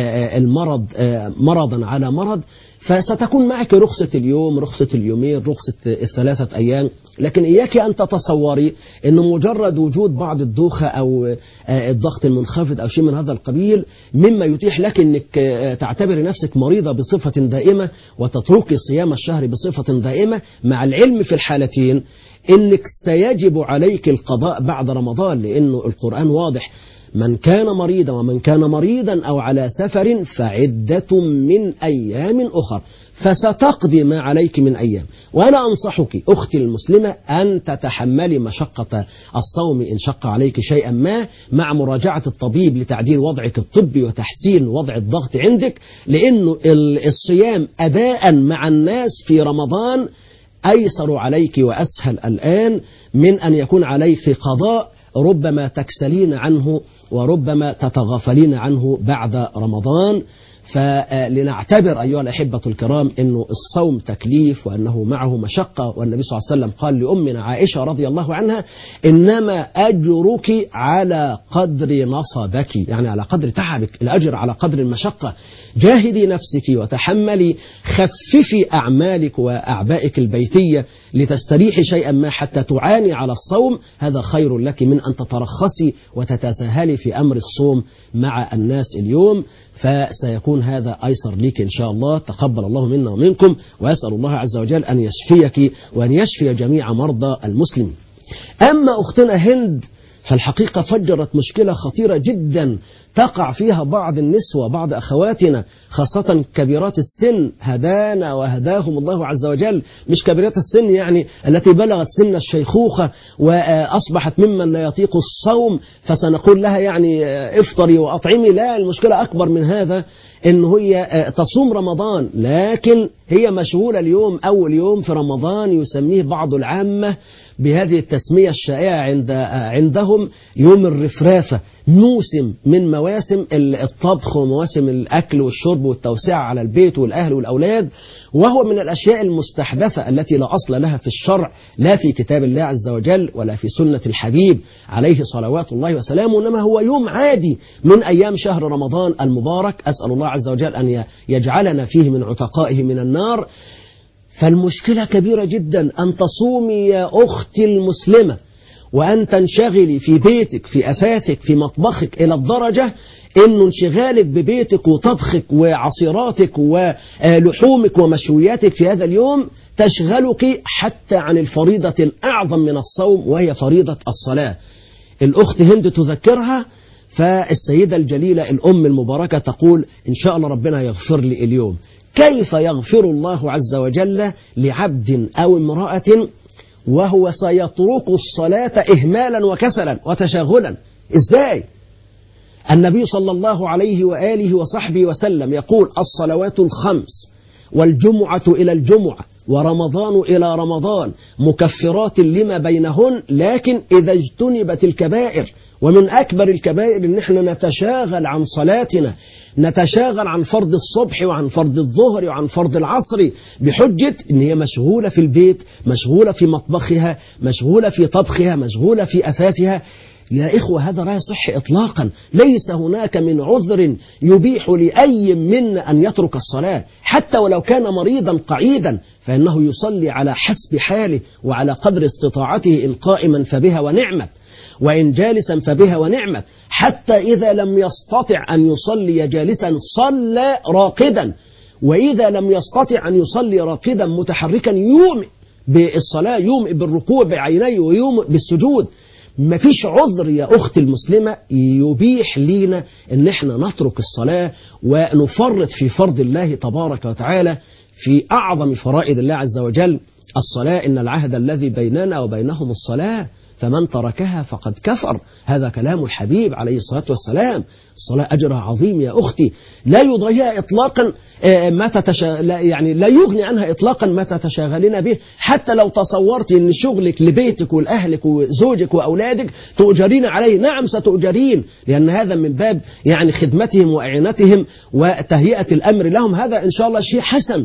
المرض مرضا على مرض، فستكون معك رخصة اليوم، رخصة اليومين، رخصة الثلاثة أيام. لكن إياك أن تتصوري أنه مجرد وجود بعض الدوخة أو الضغط المنخفض أو شيء من هذا القبيل مما يتيح لك أنك تعتبر نفسك مريضة بصفة دائمة وتتركي صيام الشهر بصفة دائمة، مع العلم في الحالتين أنك سيجب عليك القضاء بعد رمضان، لأنه القرآن واضح: من كان مريضا ومن كان مريضا أو على سفر فعدة من أيام أخر، فستقضي ما عليك من أيام. وأنا أنصحك أختي المسلمة أن تتحملي مشقة الصوم إن شق عليك شيئا ما، مع مراجعة الطبيب لتعديل وضعك الطبي وتحسين وضع الضغط عندك، لأنه الصيام أداء مع الناس في رمضان أيسر عليك وأسهل الآن من أن يكون عليك قضاء ربما تكسلين عنه وربما تتغافلين عنه بعد رمضان. فلنعتبر أيها الأحبة الكرام أنه الصوم تكليف وأنه معه مشقة، والنبي صلى الله عليه وسلم قال لأمنا عائشة رضي الله عنها: إنما أجرك على قدر نصبك، يعني على قدر تعبك، الأجر على قدر المشقة. جاهدي نفسك وتحملي، خففي أعمالك وأعبائك البيتية لتستريحي شيئا ما حتى تعاني على الصوم، هذا خير لك من أن تترخصي وتتساهلي في أمر الصوم مع الناس اليوم، فسيكون هذا أيسر لك إن شاء الله. تقبل الله منا ومنكم، وأسأل الله عز وجل أن يشفيك وأن يشفي جميع مرضى المسلمين. أما أختنا هند فالحقيقة فجرت مشكلة خطيرة جدا تقع فيها بعض النسوة، بعض أخواتنا خاصة كبيرات السن، هدانا وهداهم الله عز وجل، مش كبيرات السن يعني التي بلغت سن الشيخوخة وأصبحت ممن لا يطيق الصوم فسنقول لها يعني افطري وأطعمي. لا، المشكلة أكبر من هذا، إن هي تصوم رمضان لكن هي مشغولة اليوم أول يوم في رمضان يسميه بعض العامة بهذه التسمية الشائعة عند عندهم يوم الرفرافة، موسم من مواسم الطبخ ومواسم الأكل والشرب والتوسعة على البيت والأهل والأولاد، وهو من الأشياء المستحدثة التي لا أصل لها في الشرع، لا في كتاب الله عز وجل ولا في سنة الحبيب عليه صلوات الله وسلامه، إنما هو يوم عادي من أيام شهر رمضان المبارك. أسأل الله عز وجل أن يجعلنا فيه من عتقائه من النار. فالمشكلة كبيرة جدا أن تصومي يا أختي المسلمة وأن تنشغلي في بيتك في أثاثك في مطبخك إلى الدرجة إنه انشغالك ببيتك وطبخك وعصيراتك ولحومك ومشوياتك في هذا اليوم تشغلك حتى عن الفريضة الأعظم من الصوم وهي فريضة الصلاة. الأخت هند تذكرها، فالسيدة الجليلة الأم المباركة تقول: إن شاء الله ربنا يغفر لي اليوم. كيف يغفر الله عز وجل لعبد أو امرأة وهو سيترك الصلاة إهمالا وكسلا وتشاغلا؟ إزاي؟ النبي صلى الله عليه وآله وصحبه وسلم يقول: الصلوات الخمس والجمعة إلى الجمعة ورمضان إلى رمضان مكفرات لما بينهن، لكن إذا اجتنبت الكبائر. ومن أكبر الكبائر إن احنا نتشاغل عن صلاتنا، نتشاغل عن فرض الصبح وعن فرض الظهر وعن فرض العصر بحجة إن هي مشغولة في البيت، مشغولة في مطبخها، مشغولة في طبخها، مشغولة في أثاثها. يا إخوة هذا لا يصح إطلاقا. ليس هناك من عذر يبيح لأي منا أن يترك الصلاة، حتى ولو كان مريضا قعيدا فإنه يصلي على حسب حاله وعلى قدر استطاعته، إن قائما فبها ونعمت، وإن جالسا فبها ونعمت. حتى إذا لم يستطع أن يصلي جالسا صلى راقدا، وإذا لم يستطع أن يصلي راقدا متحركا يومئ بالصلاة، يومئ بالركوع بعينيه ويومئ بالسجود. ما فيش عذر يا أخت المسلمة يبيح لينا أن احنا نترك الصلاة ونفرط في فرض الله تبارك وتعالى، في أعظم فرائض الله عز وجل الصلاة. إن العهد الذي بيننا وبينهم الصلاة فمن تركها فقد كفر. هذا كلام الحبيب عليه الصلاة والسلام. الصلاة أجرها عظيم يا أختي، لا يضيع إطلاقا ما تتشا... لا يعني لا يغني عنها إطلاقا ما تتشاغلين به. حتى لو تصورت أن شغلك لبيتك ولأهلك وزوجك وأولادك تؤجرين عليه، نعم ستؤجرين، لأن هذا من باب يعني خدمتهم وإعانتهم وتهيئة الأمر لهم. هذا إن شاء الله شيء حسن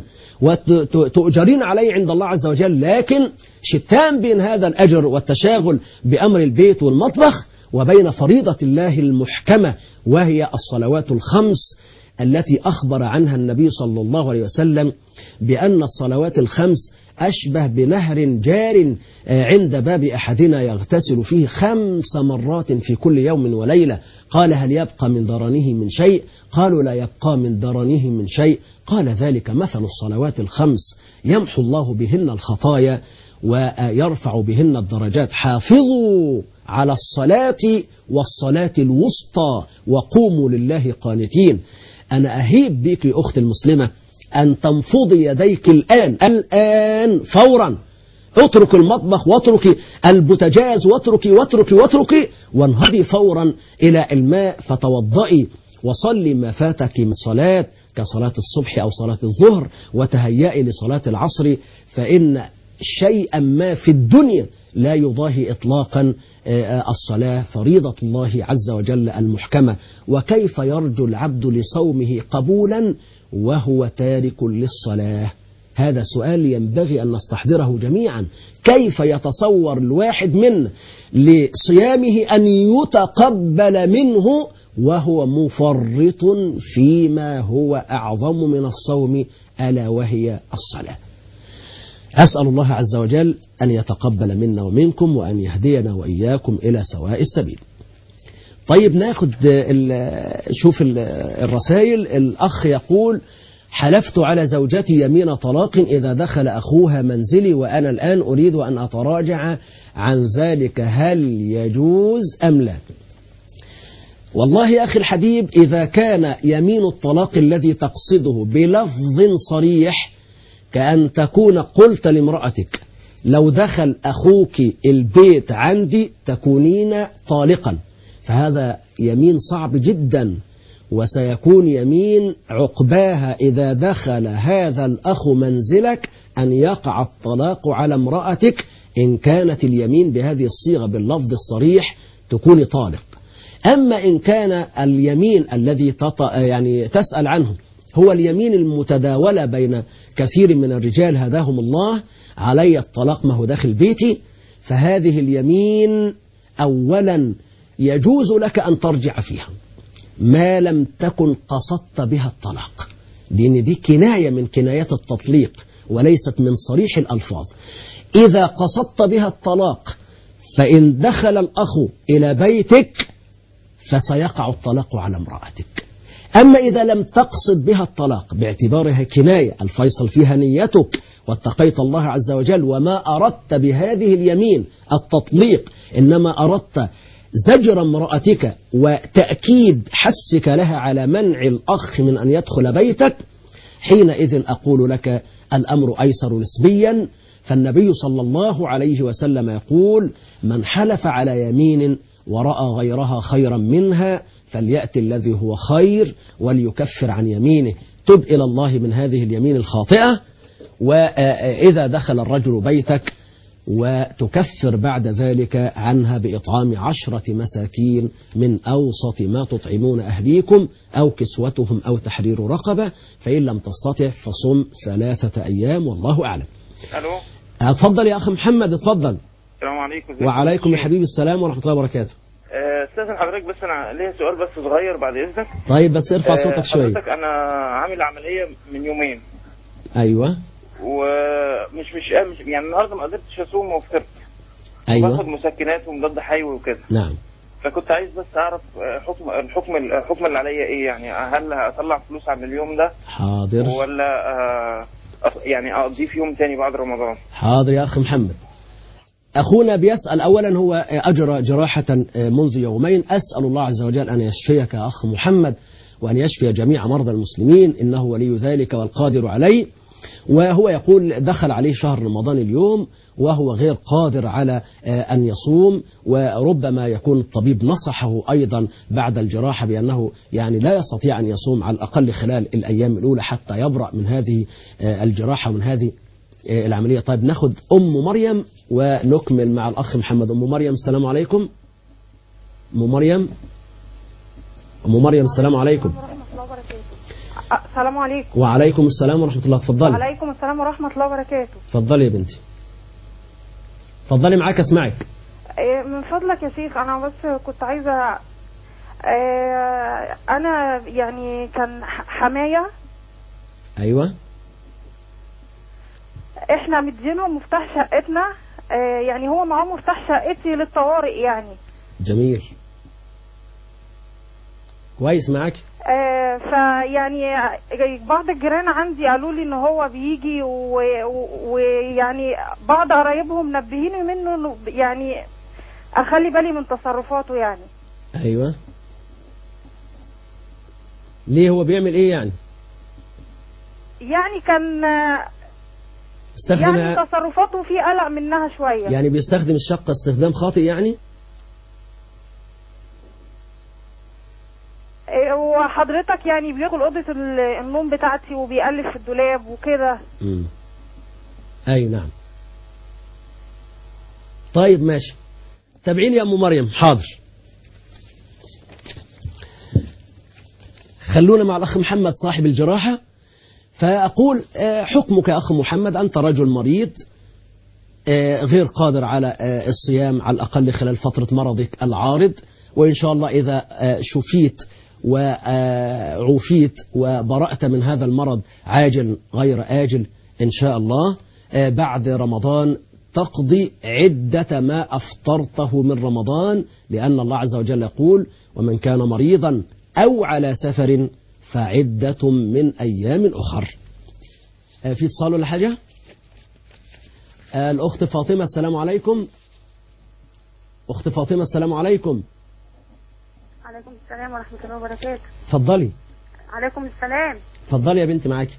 وتؤجرين عليه عند الله عز وجل، لكن شتان بين هذا الأجر والتشاغل بأمر البيت والمطبخ وبين فريضة الله المحكمة وهي الصلوات الخمس التي أخبر عنها النبي صلى الله عليه وسلم بأن الصلوات الخمس أشبه بنهر جار عند باب أحدنا يغتسل فيه خمس مرات في كل يوم وليلة. قال هل يبقى من درنه من شيء؟ قالوا لا يبقى من درنه من شيء. قال ذلك مثل الصلوات الخمس يمحو الله بهن الخطايا ويرفع بهن الدرجات. حافظوا على الصلاة والصلاة الوسطى وقوموا لله قانتين. أنا أهيب بك يا أخت المسلمة أن تنفضي يديك الآن الآن فورا. اترك المطبخ واتركي البوتاجاز واتركي واتركي واتركي وانهضي فورا إلى الماء فتوضئي وصلي ما فاتك من صلاة كصلاة الصبح أو صلاة الظهر، وتهيئي لصلاة العصر، فإن شيئا ما في الدنيا لا يضاهي إطلاقا الصلاة، فريضة الله عز وجل المحكمة. وكيف يرجو العبد لصومه قبولا وهو تارك للصلاة؟ هذا سؤال ينبغي أن نستحضره جميعا. كيف يتصور الواحد من لصيامه أن يتقبل منه وهو مفرط فيما هو أعظم من الصوم ألا وهي الصلاة؟ أسأل الله عز وجل أن يتقبل منا ومنكم وأن يهدينا وإياكم إلى سواء السبيل. طيب ناخد شوف الرسائل. الأخ يقول حلفت على زوجتي يمين طلاق إذا دخل أخوها منزلي وأنا الآن أريد أن أتراجع عن ذلك، هل يجوز أم لا؟ والله يا أخي الحبيب، إذا كان يمين الطلاق الذي تقصده بلفظ صريح كأن تكون قلت لامرأتك لو دخل أخوك البيت عندي تكونين طالقا، فهذا يمين صعب جدا، وسيكون يمين عقباها إذا دخل هذا الأخ منزلك أن يقع الطلاق على امرأتك إن كانت اليمين بهذه الصيغة باللفظ الصريح تكون طالق. أما إن كان اليمين الذي تط... يعني تسأل عنه هو اليمين المتداولة بين كثير من الرجال هداهم الله، علي الطلاق ما هو داخل بيتي، فهذه اليمين أولا يجوز لك أن ترجع فيها ما لم تكن قصدت بها الطلاق، لأن دي كناية من كنايات التطليق وليست من صريح الألفاظ. إذا قصدت بها الطلاق فإن دخل الأخ إلى بيتك فسيقع الطلاق على امرأتك. أما إذا لم تقصد بها الطلاق باعتبارها كناية، الفيصل فيها نيتك واتقيت الله عز وجل وما أردت بهذه اليمين التطليق، إنما أردت زجر امرأتك وتأكيد حسك لها على منع الأخ من أن يدخل بيتك، حينئذ أقول لك الأمر أيسر نسبيا. فالنبي صلى الله عليه وسلم يقول من حلف على يمين ورأى غيرها خيرا منها فليأتي الذي هو خير وليكفر عن يمينه. تب إلى الله من هذه اليمين الخاطئة. وإذا دخل الرجل بيتك وتكفر بعد ذلك عنها بإطعام عشرة مساكين من أوسط ما تطعمون أهليكم أو كسوتهم أو تحرير رقبة، فإن لم تستطع فصم ثلاثة أيام والله أعلم. ألو، اتفضل يا أخ محمد، اتفضل. السلام عليكم. وعليكم يا حبيبي السلام ورحمة الله وبركاته. استاذن حضرتك، بس انا ليا سؤال بس صغير بعد اذنك. طيب بس ارفع صوتك شويه. حضرتك انا عامل عمليه من يومين. ايوه. ومش مش مش يعني النهارده ما قدرتش اصوم وفطرت. ايوه. باخد مسكنات ومضاد حيوي وكده. نعم. فكنت عايز بس اعرف حكم الحكم الحكم اللي عليا ايه، يعني هل هطلع فلوس عن اليوم ده؟ حاضر. ولا يعني اقضيه في يوم تاني بعد رمضان؟ حاضر يا اخ محمد. أخونا بيسأل أولا، هو أجرى جراحة منذ يومين، أسأل الله عز وجل أن يشفيك يا أخ محمد وأن يشفي جميع مرضى المسلمين، إنه ولي ذلك والقادر عليه. وهو يقول دخل عليه شهر رمضان اليوم وهو غير قادر على أن يصوم، وربما يكون الطبيب نصحه أيضا بعد الجراحة بأنه يعني لا يستطيع أن يصوم على الأقل خلال الأيام الأولى حتى يبرأ من هذه الجراحة ومن هذه العملية. طيب ناخد أم مريم ونكمل مع الأخ محمد. أم مريم السلام عليكم. أم مريم أم مريم السلام عليكم. السلام عليكم. وعليكم السلام ورحمة الله. تفضلي. وعليكم السلام ورحمة الله وبركاته. تفضلي يا بنتي. تفضلي معاك اسمعك. من فضلك يا شيخ، أنا بس كنت عايزة، أنا يعني كان حماية. أيوة. احنا مدينهم مفتاح شقتنا، اه يعني هو معاه مفتاح شقتي للطوارئ يعني. جميل كويس معاك. اه فيعني بعض الجيران عندي قالوا لي ان هو بيجي ويعني بعض قرايبهم نبهيني منه يعني اخلي بالي من تصرفاته يعني. ايوه. ليه هو بيعمل ايه يعني؟ يعني كان استخدم يعني تصرفاته في قلق منها شوية. يعني بيستخدم الشقة استخدام خاطئ يعني؟ وحضرتك يعني بيدخل أوضة النوم بتاعتي وبيقلب في الدولاب وكده. امم اي نعم. طيب ماشي، تابعي لي يا ام مريم. حاضر. خلونا مع الاخ محمد صاحب الجراحة. فأقول حكمك يا أخ محمد، أنت رجل مريض غير قادر على الصيام على الأقل خلال فترة مرضك العارض، وإن شاء الله إذا شفيت وعوفيت وبرأت من هذا المرض عاجل غير آجل إن شاء الله بعد رمضان تقضي عدة ما أفطرته من رمضان، لأن الله عز وجل يقول: ومن كان مريضا أو على سفر فعدة من أيام أخر. في اتصال ولا حاجة؟ الأخت فاطمة السلام عليكم. أخت فاطمة السلام عليكم. عليكم السلام ورحمة الله وبركاته. تفضلي. عليكم السلام. تفضلي يا بنتي معاكي.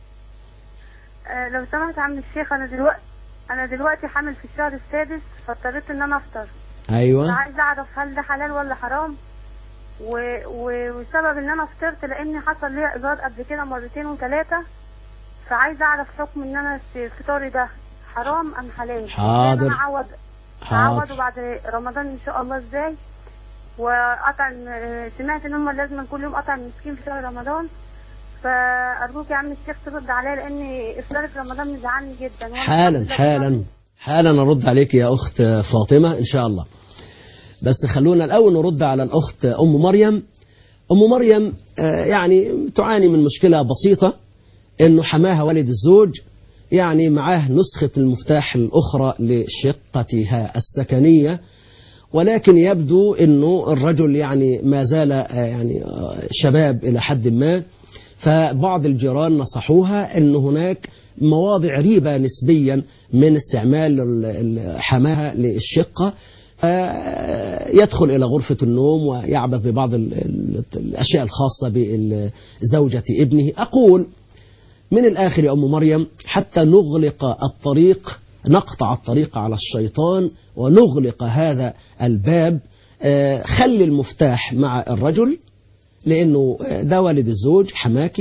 أه لو سمحت يا عم الشيخ، أنا دلوقتي أنا دلوقتي حامل في الشهر السادس، فاضطريت إن أنا أفطر. أيوة. عايزة أعرف هل ده حلال ولا حرام؟ و... و... وسبب إن أنا فطرت لأني حصل لي إجهاض قبل كده مرتين وثلاثة، فعايزة أعرف حكم إن أنا فطاري ده حرام أم حلال. حاضر. أنا أعوض أعوضه بعد رمضان إن شاء الله إزاي؟ وقطع، سمعت إن هم لازم كل يوم قطع مسكين في شهر رمضان، فأرجوك يا عم الشيخ ترد عليا لأن إفطاري في رمضان مزعلني جدا. حالا حالا حالا نرد عليك يا أخت فاطمة إن شاء الله. بس خلونا الأول نرد على الأخت أم مريم. أم مريم يعني تعاني من مشكلة بسيطة، إنه حماها والد الزوج يعني معاه نسخة المفتاح الأخرى لشقتها السكنية، ولكن يبدو إنه الرجل يعني ما زال يعني شباب إلى حد ما، فبعض الجيران نصحوها إن هناك مواضع ريبة نسبيا من استعمال حماها للشقة، يدخل إلى غرفة النوم ويعبث ببعض الأشياء الخاصة بزوجة ابنه. أقول من الآخر يا أم مريم، حتى نغلق الطريق، نقطع الطريق على الشيطان ونغلق هذا الباب، خلي المفتاح مع الرجل، لأنه ده والد الزوج حماكي،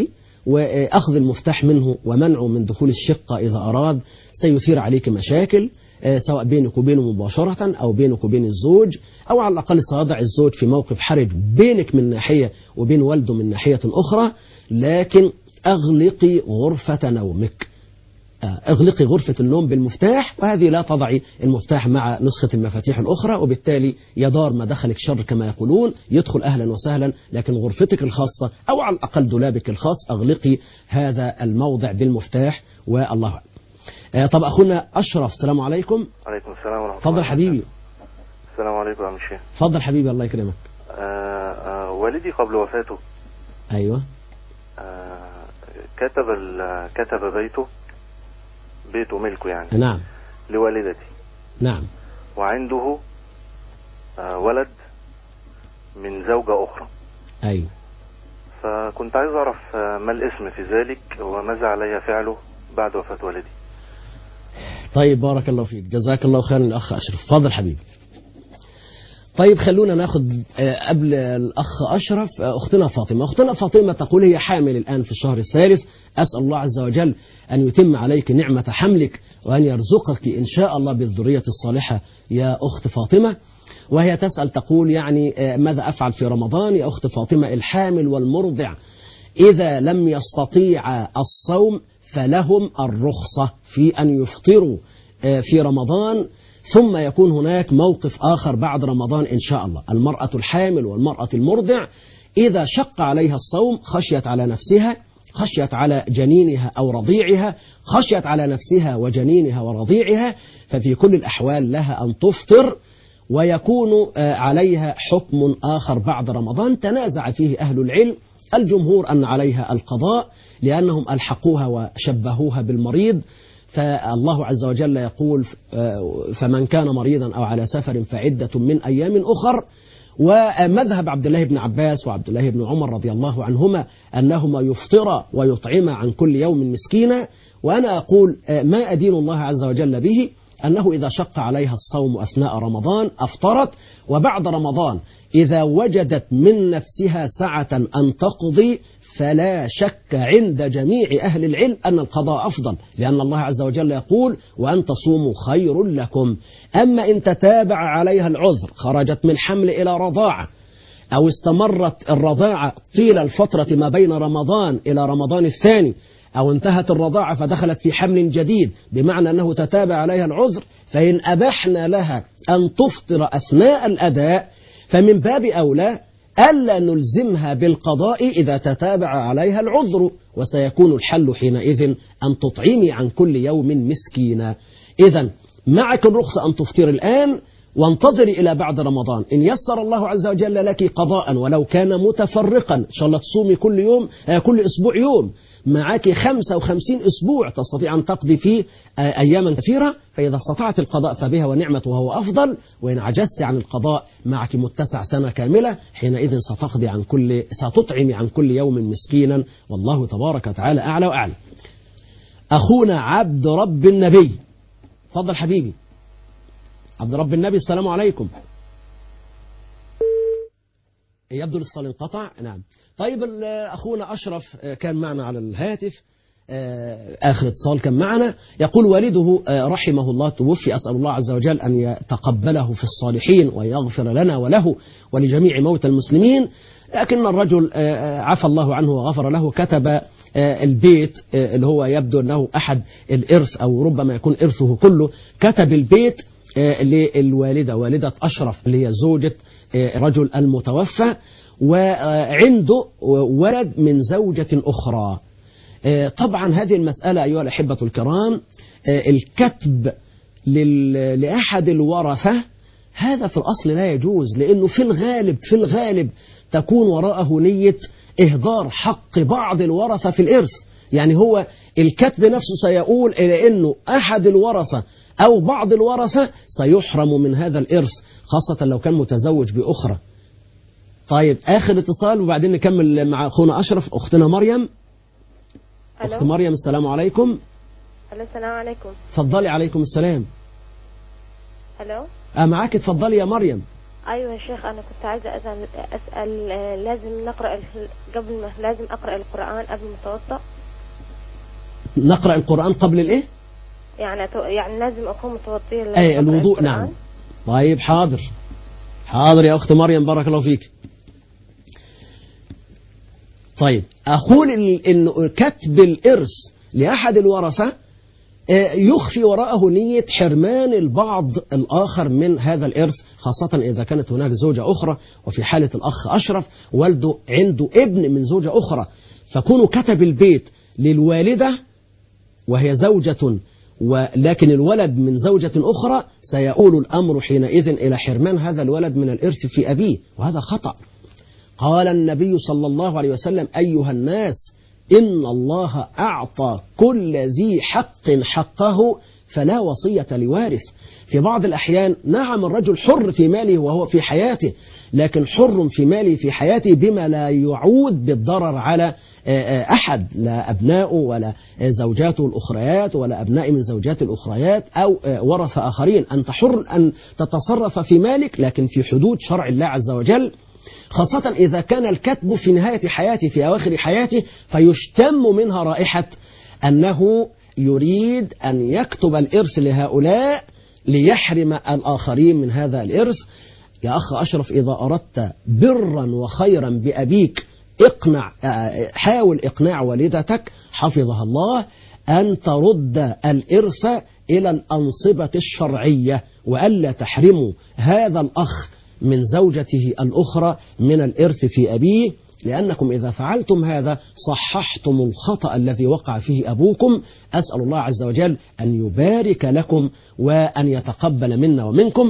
وأخذ المفتاح منه ومنعه من دخول الشقة إذا أراد سيثير عليك مشاكل، سواء بينك وبينه مباشرة أو بينك وبين الزوج، أو على الأقل سيضع الزوج في موقف حرج بينك من ناحية وبين والده من ناحية أخرى. لكن أغلقي غرفة نومك، اغلقي غرفة النوم بالمفتاح، وهذه لا تضعي المفتاح مع نسخة المفاتيح الأخرى، وبالتالي يدار ما دخلك شر كما يقولون، يدخل أهلا وسهلا، لكن غرفتك الخاصة أو على الأقل دولابك الخاص أغلقي هذا الموضع بالمفتاح، والله أعلم. آه طب أخونا أشرف، السلام عليكم. عليكم السلام ورحمة الله. فضل حبيبي. السلام عليكم يا عم الشيخ. فضل حبيبي، الله يكرمك. آه آه والدي قبل وفاته أيوة آه كتب كتب بيته بيته ملكه يعني. نعم. لوالدتي. نعم. وعنده آه ولد من زوجة أخرى. أيوة. فكنت عايز أعرف ما الاسم في ذلك وماذا علي فعله بعد وفاة والدي. طيب بارك الله فيك، جزاك الله خيرا الأخ أشرف. فضل حبيبي. طيب خلونا ناخد قبل الأخ أشرف أختنا فاطمة. أختنا فاطمة تقول هي حامل الآن في الشهر الثالث، أسأل الله عز وجل أن يتم عليك نعمة حملك وأن يرزقك إن شاء الله بالذرية الصالحة يا أخت فاطمة. وهي تسأل تقول يعني ماذا أفعل في رمضان يا أخت فاطمة؟ الحامل والمرضع إذا لم يستطيع الصوم فلهم الرخصة في أن يفطروا في رمضان، ثم يكون هناك موقف آخر بعد رمضان إن شاء الله. المرأة الحامل والمرأة المرضع إذا شق عليها الصوم، خشيت على نفسها، خشيت على جنينها أو رضيعها، خشيت على نفسها وجنينها ورضيعها، ففي كل الأحوال لها أن تفطر، ويكون عليها حكم آخر بعد رمضان تنازع فيه أهل العلم. الجمهور أن عليها القضاء لأنهم ألحقوها وشبهوها بالمريض، فالله عز وجل يقول فمن كان مريضا أو على سفر فعدة من أيام أخر. ومذهب عبد الله بن عباس وعبد الله بن عمر رضي الله عنهما أنهما يفطر ويطعم عن كل يوم مسكينا. وأنا أقول ما أدين الله عز وجل به أنه إذا شق عليها الصوم أثناء رمضان أفطرت، وبعد رمضان إذا وجدت من نفسها سعة أن تقضي فلا شك عند جميع أهل العلم أن القضاء أفضل، لأن الله عز وجل يقول وأن تصوموا خير لكم. أما إن تتابع عليها العذر، خرجت من حمل إلى رضاعة، أو استمرت الرضاعة طيل الفترة ما بين رمضان إلى رمضان الثاني، أو انتهت الرضاعة فدخلت في حمل جديد، بمعنى أنه تتابع عليها العذر، فإن أبحنا لها أن تفطر أثناء الأداء فمن باب أولى ألا نلزمها بالقضاء إذا تتابع عليها العذر، وسيكون الحل حينئذ أن تطعمي عن كل يوم مسكينا. إذن معك الرخصة أن تفطر الآن وانتظري إلى بعد رمضان، إن يسر الله عز وجل لك قضاء ولو كان متفرقا، إن شاء الله تصومي كل يوم كل أسبوع يوم، معك خمسة وخمسين أسبوع تستطيع أن تقضي فيه أياما كثيرة، فإذا استطعت القضاء فبها ونعمة وهو أفضل، وإن عجزت عن القضاء معك متسع سنة كاملة، حينئذ ستقضي عن كل ستطعمي عن كل يوم مسكينا، والله تبارك وتعالى أعلى وأعلى. أخونا عبد رب النبي، فضل حبيبي عبد رب النبي، السلام عليكم. يبدو الاتصال انقطع. نعم. طيب أخونا أشرف كان معنا على الهاتف، آخر اتصال كان معنا، يقول والده رحمه الله توفي، أسأل الله عز وجل أن يتقبله في الصالحين ويغفر لنا وله ولجميع موتى المسلمين. لكن الرجل عفى الله عنه وغفر له كتب البيت اللي هو يبدو أنه أحد الإرث أو ربما يكون إرثه كله، كتب البيت للوالدة والدة أشرف اللي هي زوجة رجل المتوفى، وعنده ولد من زوجة أخرى. طبعا هذه المسألة أيها الأحبة الكرام، الكتب لأحد الورثة هذا في الأصل لا يجوز، لأنه في الغالب في الغالب تكون وراءه نية إهدار حق بعض الورثة في الإرث. يعني هو الكتب نفسه سيقول إلى أنه أحد الورثة أو بعض الورثة سيحرم من هذا الإرث، خاصة لو كان متزوج بأخرى. طيب آخر اتصال وبعدين نكمل مع أخونا أشرف. أختنا مريم. أخت مريم، السلام عليكم. السلام عليكم. تفضلي. عليكم السلام. ألو. أه معاك، تفضلي يا مريم. ايوه يا شيخ، انا كنت عايزه اسال اسال آه، لازم نقرا ال- قبل ما لازم اقرا القران قبل ما اتوضا؟ نقرأ القرآن قبل الايه؟ يعني أتو... يعني لازم اكون متوضيه لما اي أقرأ الوضوء. القرآن؟ نعم. طيب حاضر حاضر يا اخت مريم، بارك الله فيك. طيب اقول ان كتب الارث لاحد الورثه يخفي وراءه نية حرمان البعض الآخر من هذا الإرث، خاصة إذا كانت هناك زوجة أخرى، وفي حالة الأخ أشرف والده عنده ابن من زوجة أخرى، فكونوا كتب البيت للوالدة وهي زوجة ولكن الولد من زوجة أخرى، سيؤول الأمر حينئذ إلى حرمان هذا الولد من الإرث في أبيه، وهذا خطأ. قال النبي صلى الله عليه وسلم: أيها الناس، إن الله أعطى كل ذي حق حقه فلا وصية لوارث. في بعض الأحيان نعم الرجل حر في ماله وهو في حياته، لكن حر في ماله في حياته بما لا يعود بالضرر على أحد، لا أبناؤه ولا زوجاته الأخريات ولا أبناء من زوجات الأخريات أو ورثة آخرين. أنت حر أن تتصرف في مالك لكن في حدود شرع الله عز وجل، خاصة إذا كان الكتب في نهاية حياته في أواخر حياته، فيشتم منها رائحة أنه يريد أن يكتب الإرث لهؤلاء ليحرم الآخرين من هذا الإرث. يا أخ أشرف، إذا أردت برا وخيرا بأبيك اقنع حاول إقناع والدتك حفظها الله أن ترد الإرث إلى الأنصبة الشرعية، وألا تحرموا هذا الأخ من زوجته الأخرى من الإرث في أبيه، لأنكم إذا فعلتم هذا صححتم الخطأ الذي وقع فيه أبوكم. أسأل الله عز وجل أن يبارك لكم وأن يتقبل منا ومنكم.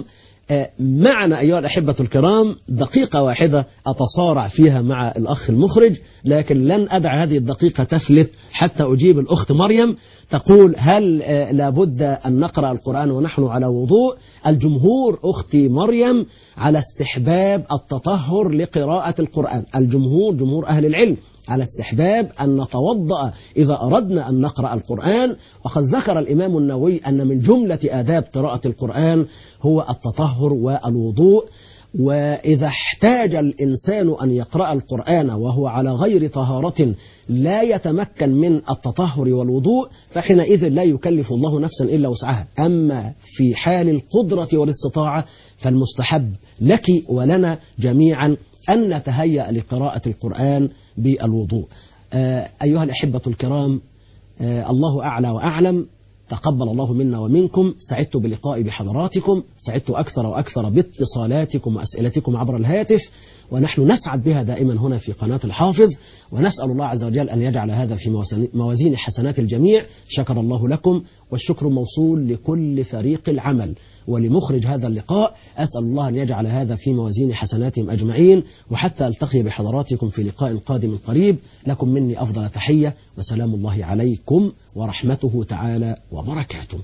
معنا أيها الأحبة الكرام دقيقة واحدة أتصارع فيها مع الأخ المخرج، لكن لن أدع هذه الدقيقة تفلت حتى أجيب الأخت مريم. تقول: هل لابد أن نقرأ القرآن ونحن على وضوء؟ الجمهور أختي مريم على استحباب التطهر لقراءة القرآن، الجمهور جمهور أهل العلم على استحباب أن نتوضأ إذا أردنا أن نقرأ القرآن. وقد ذكر الإمام النووي أن من جملة آداب قراءة القرآن هو التطهر والوضوء. وإذا احتاج الإنسان أن يقرأ القرآن وهو على غير طهارة لا يتمكن من التطهر والوضوء، فحينئذ لا يكلف الله نفسا إلا وسعها. أما في حال القدرة والاستطاعة فالمستحب لك ولنا جميعا أن نتهيأ لقراءة القرآن بالوضوء. أيها الأحبة الكرام، الله أعلى وأعلم. تقبل الله منا ومنكم. سعدت بلقائي بحضراتكم، سعدت أكثر وأكثر باتصالاتكم وأسئلتكم عبر الهاتف، ونحن نسعد بها دائما هنا في قناة الحافظ، ونسأل الله عز وجل أن يجعل هذا في موازين حسنات الجميع. شكر الله لكم، والشكر موصول لكل فريق العمل ولمخرج هذا اللقاء. أسأل الله أن يجعل هذا في موازين حسناتهم أجمعين. وحتى ألتقي بحضراتكم في لقاء قادم قريب، لكم مني أفضل تحية، وسلام الله عليكم ورحمته تعالى وبركاته.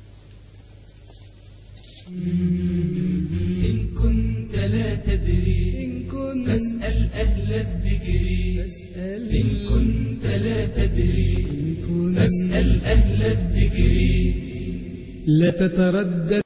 إن كنت لا تدري فاسأل أهل الذكر، إن كنت لا تدري فاسأل أهل الذكر. لا تتردد